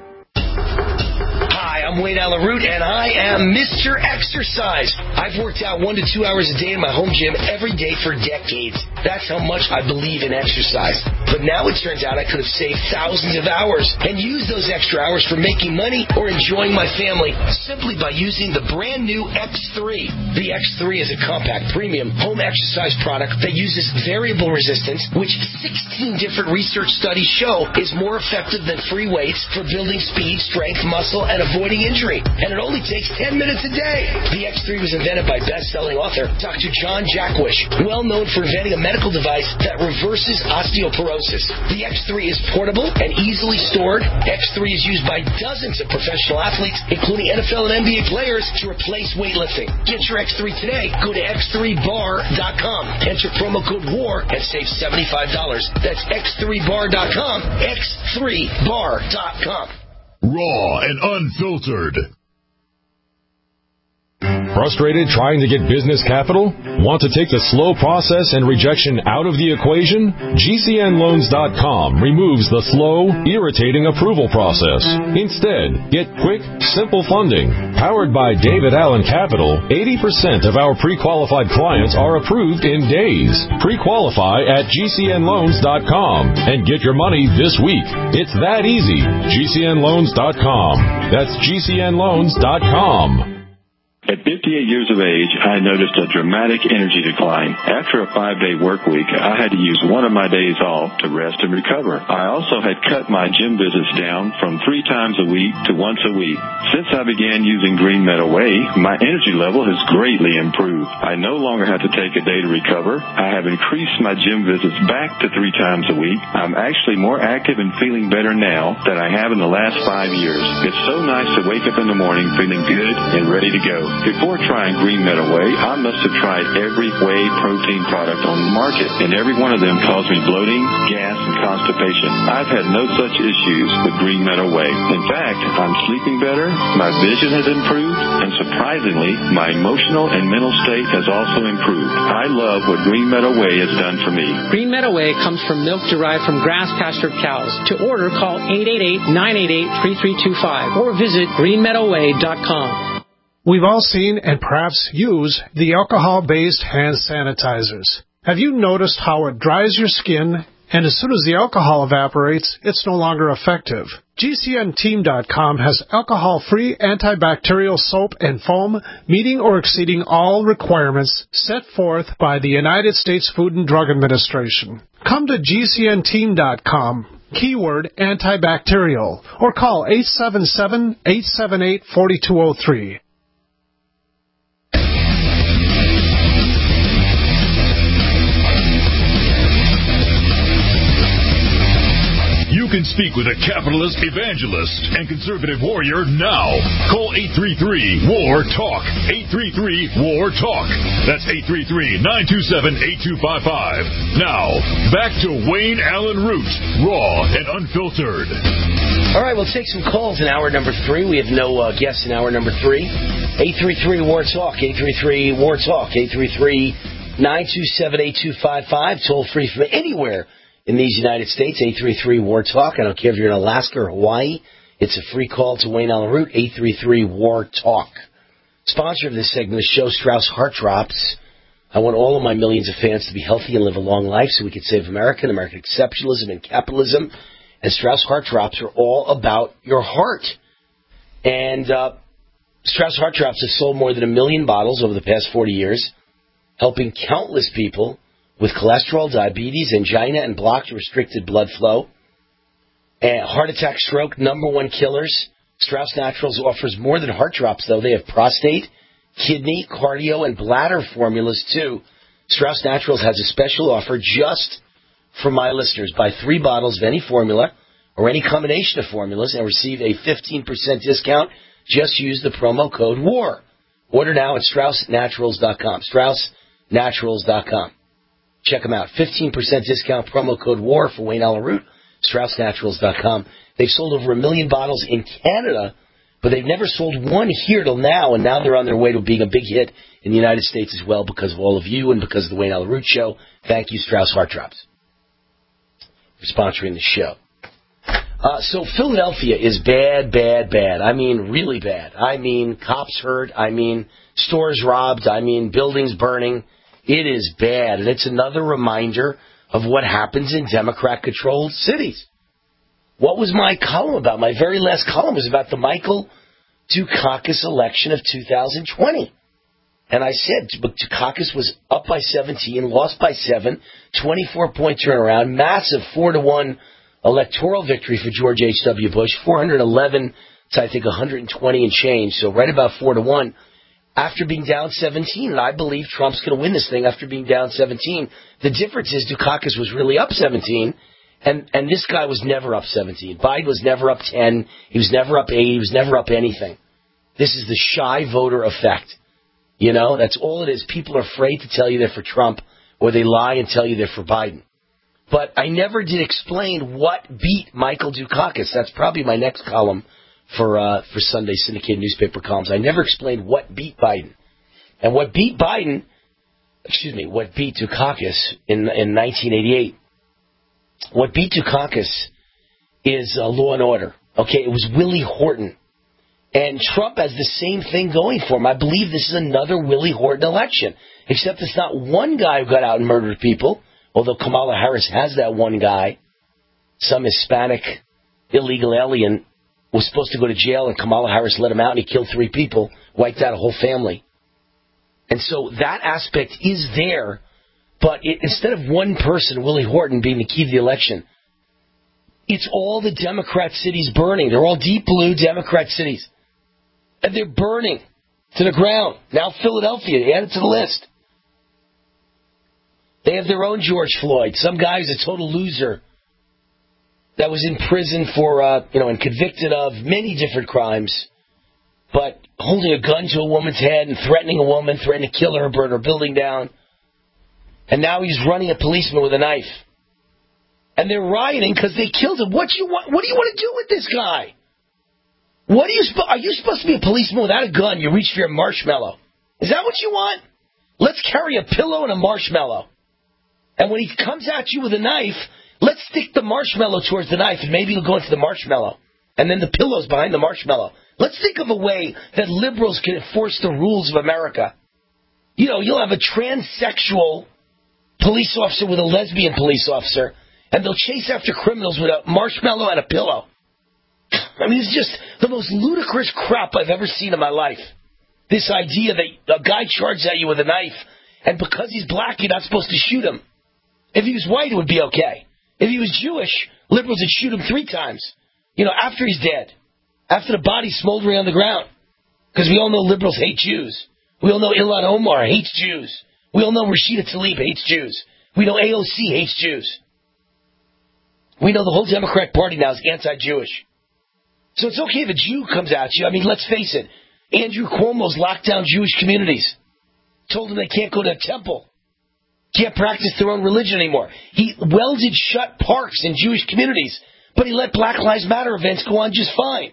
Hi, I'm Wayne Allen Root, and I am Mister Exercise. I've worked out one to two hours a day in my home gym every day for decades. That's how much I believe in exercise. But now it turns out I could have saved thousands of hours and used those extra hours for making money or enjoying my family simply by using the brand new X three. The X three is a compact, premium home exercise product that uses variable resistance, which sixteen different research studies show is more effective than free weights for building speed, strength, muscle, and avoiding injury. And it only takes ten minutes a day. The X three was invented invented by best-selling author Doctor John Jackwish, well known for inventing a medical device that reverses osteoporosis. The X three is portable and easily stored. X three is used by dozens of professional athletes, including N F L and N B A players, to replace weightlifting. Get your X three today. Go to x three bar dot com. Enter promo code WAR and save seventy-five dollars. That's x three bar dot com. x three bar dot com. Raw and unfiltered. Frustrated trying to get business capital? Want to take the slow process and rejection out of the equation? G C N loans dot com removes the slow, irritating approval process. Instead, get quick, simple funding. Powered by David Allen Capital, eighty percent of our pre-qualified clients are approved in days. Pre-qualify at G C N loans dot com and get your money this week. It's that easy. G C N loans dot com. That's G C N loans dot com. At fifty-eight years of age, I noticed a dramatic energy decline. After a five-day work week, I had to use one of my days off to rest and recover. I also had cut my gym visits down from three times a week to once a week. Since I began using Green Meadow Whey, my energy level has greatly improved. I no longer have to take a day to recover. I have increased my gym visits back to three times a week. I'm actually more active and feeling better now than I have in the last five years. It's so nice to wake up in the morning feeling good and ready to go. Before trying Green Meadow Whey, I must have tried every whey protein product on the market, and every one of them caused me bloating, gas, and constipation. I've had no such issues with Green Meadow Whey. In fact, I'm sleeping better, my vision has improved, and surprisingly, my emotional and mental state has also improved. I love what Green Meadow Whey has done for me. Green Meadow Whey comes from milk derived from grass-pastured cows. To order, call eight eight eight, nine eight eight, three three two five or visit green meadow whey dot com. We've all seen and perhaps use the alcohol-based hand sanitizers. Have you noticed how it dries your skin, and as soon as the alcohol evaporates, it's no longer effective? G C N team dot com has alcohol-free antibacterial soap and foam meeting or exceeding all requirements set forth by the United States Food and Drug Administration. Come to G C N team dot com. Keyword antibacterial, or call eight seven seven, eight seven eight, four two zero three. You can speak with a capitalist, evangelist, and conservative warrior now. Call eight three three, W A R, TALK. eight three three, W A R, TALK. That's eight three three, nine two seven, eight two five five. Now, back to Wayne Allen Root, raw and unfiltered. All right, we'll take some calls in hour number three. We have no uh, guests in hour number three. eight three three, W A R, TALK. eight three three, W A R, TALK. eight three three, nine two seven, eight two five five. Toll free from anywhere in these United States, eight three three, W A R, TALK. I don't care if you're in Alaska or Hawaii. It's a free call to Wayne Allen Root, eight three three, W A R, TALK. Sponsor of this segment is Show Strauss Heart Drops. I want all of my millions of fans to be healthy and live a long life so we can save America and American exceptionalism and capitalism. And Strauss Heart Drops are all about your heart. And uh, Strauss Heart Drops have sold more than a million bottles over the past forty years, helping countless people with cholesterol, diabetes, angina, and blocked restricted blood flow. And heart attack, stroke, number one killers. Strauss Naturals offers more than heart drops, though. They have prostate, kidney, cardio, and bladder formulas, too. Strauss Naturals has a special offer just for my listeners. Buy three bottles of any formula or any combination of formulas and receive a fifteen percent discount. Just use the promo code WAR. Order now at Strauss Naturals dot com. Strauss Naturals dot com. Check them out. fifteen percent discount, promo code WAR for Wayne Allen Root, Strauss Naturals dot com. They've sold over a million bottles in Canada, but they've never sold one here till now, and now they're on their way to being a big hit in the United States as well because of all of you and because of the Wayne Allen Root Show. Thank you, Strauss Heart Drops, for sponsoring the show. Uh, so Philadelphia is bad, bad, bad. I mean, really bad. I mean, cops hurt. I mean, stores robbed. I mean, buildings burning. It is bad, and it's another reminder of what happens in Democrat-controlled cities. What was my column about? My very last column was about the Michael Dukakis election of two thousand twenty. And I said Dukakis was up by seventeen, lost by seven, twenty-four point turnaround, massive four to one electoral victory for George H W. Bush, four hundred eleven to, I think, one hundred twenty and change, so right about four to one. after being down seventeen, and I believe Trump's going to win this thing after being down seventeen. The difference is Dukakis was really up seventeen, and, and this guy was never up seventeen. Biden was never up ten. He was never up eight. He was never up anything. This is the shy voter effect. You know, that's all it is. People are afraid to tell you they're for Trump, or they lie and tell you they're for Biden. But I never did explain what beat Michael Dukakis. That's probably my next column for uh, for Sunday syndicated newspaper columns. I never explained what beat Biden. And what beat Biden, excuse me, what beat Dukakis in, in nineteen eighty-eight, what beat Dukakis is uh, law and order. Okay, it was Willie Horton. And Trump has the same thing going for him. I believe this is another Willie Horton election, except it's not one guy who got out and murdered people, although Kamala Harris has that one guy. Some Hispanic illegal alien was supposed to go to jail, and Kamala Harris let him out, and he killed three people, wiped out a whole family. And so that aspect is there, but it, instead of one person, Willie Horton, being the key to the election, it's all the Democrat cities burning. They're all deep blue Democrat cities. And they're burning to the ground. Now Philadelphia, add it to the list. They have their own George Floyd, some guy who's a total loser that was in prison for, uh, you know, and convicted of many different crimes, but holding a gun to a woman's head and threatening a woman, threatening to kill her, burn her building down. And now he's running a policeman with a knife. And they're rioting because they killed him. What you want? What do you want to do with this guy? What are you? Are you supposed to be a policeman without a gun? You reach for your marshmallow. Is that what you want? Let's carry a pillow and a marshmallow. And when he comes at you with a knife, let's stick the marshmallow towards the knife, and maybe he'll go into the marshmallow. And then the pillow's behind the marshmallow. Let's think of a way that liberals can enforce the rules of America. You know, you'll have a transsexual police officer with a lesbian police officer, and they'll chase after criminals with a marshmallow and a pillow. I mean, it's just the most ludicrous crap I've ever seen in my life. This idea that a guy charges at you with a knife, and because he's black, you're not supposed to shoot him. If he was white, it would be okay. If he was Jewish, liberals would shoot him three times. You know, after he's dead. After the body's smoldering on the ground. Because we all know liberals hate Jews. We all know Ilhan Omar hates Jews. We all know Rashida Tlaib hates Jews. We know A O C hates Jews. We know the whole Democratic Party now is anti-Jewish. So it's okay if a Jew comes at you. I mean, let's face it. Andrew Cuomo's locked down Jewish communities. Told them they can't go to a temple. Can't practice their own religion anymore. He welded shut parks in Jewish communities, but he let Black Lives Matter events go on just fine.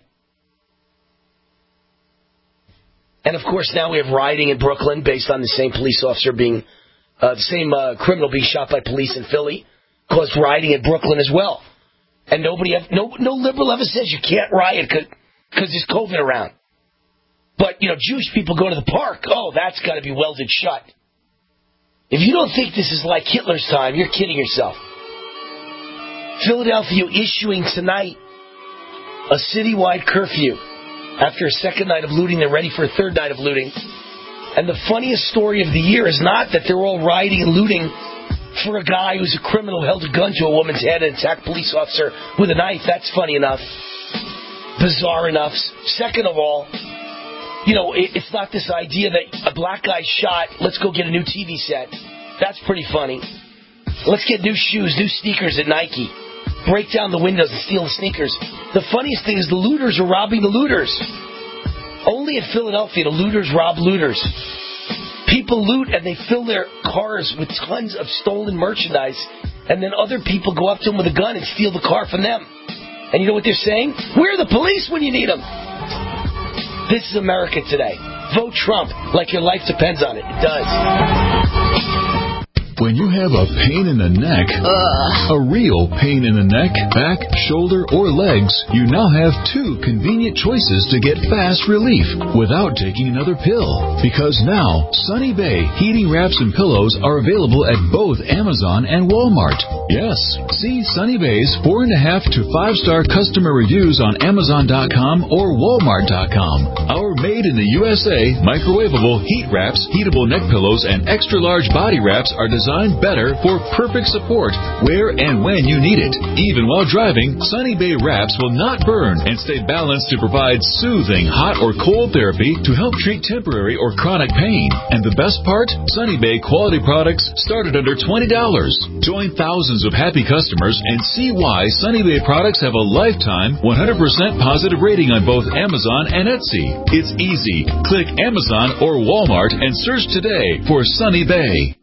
And, of course, now we have rioting in Brooklyn based on the same police officer being, uh, the same uh, criminal being shot by police in Philly, caused rioting in Brooklyn as well. And nobody, have, no, no liberal ever says you can't riot because there's COVID around. But, you know, Jewish people go to the park. Oh, that's got to be welded shut. If you don't think this is like Hitler's time, you're kidding yourself. Philadelphia issuing tonight a citywide curfew. After a second night of looting, they're ready for a third night of looting. And the funniest story of the year is not that they're all rioting and looting for a guy who's a criminal who held a gun to a woman's head and attacked a police officer with a knife. That's funny enough. Bizarre enough. Second of all, you know, it's not this idea that a black guy shot, let's go get a new T V set. That's pretty funny. Let's get new shoes, new sneakers at Nike. Break down the windows and steal the sneakers. The funniest thing is the looters are robbing the looters. Only in Philadelphia, the looters rob looters. People loot and they fill their cars with tons of stolen merchandise, and then other people go up to them with a gun and steal the car from them. And you know what they're saying? We're the police when you need them. This is America today. Vote Trump like your life depends on it. It does. When you have a pain in the neck, Ugh. a real pain in the neck, back, shoulder, or legs, you now have two convenient choices to get fast relief without taking another pill. Because now, Sunny Bay heating wraps and pillows are available at both Amazon and Walmart. Yes, see Sunny Bay's four and a half to five star customer reviews on Amazon dot com or Walmart dot com. Our made in the U S A microwavable heat wraps, heatable neck pillows, and extra large body wraps are designed designed better for perfect support where and when you need it. Even while driving, Sunny Bay wraps will not burn and stay balanced to provide soothing hot or cold therapy to help treat temporary or chronic pain. And the best part? Sunny Bay quality products start at under twenty dollars. Join thousands of happy customers and see why Sunny Bay products have a lifetime one hundred percent positive rating on both Amazon and Etsy. It's easy. Click Amazon or Walmart and search today for Sunny Bay.